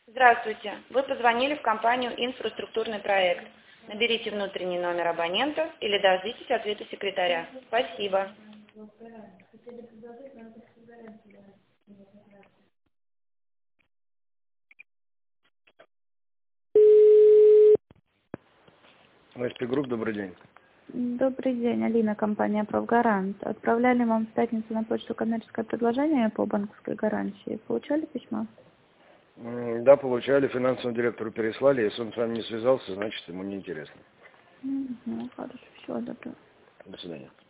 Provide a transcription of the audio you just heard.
Здравствуйте. Вы позвонили в компанию «Инфраструктурный проект». Наберите внутренний номер абонента или дождитесь ответа секретаря. Спасибо. АСП Групп, добрый день. Добрый день, Алина, компания «Правгарант». Отправляли вам в пятницу на почту коммерческое предложение по банковской гарантии. Получали письмо? Да, получали, финансовому директору переслали. Если он с вами не связался, значит ему неинтересно. Хорошо, всего доброго. До свидания.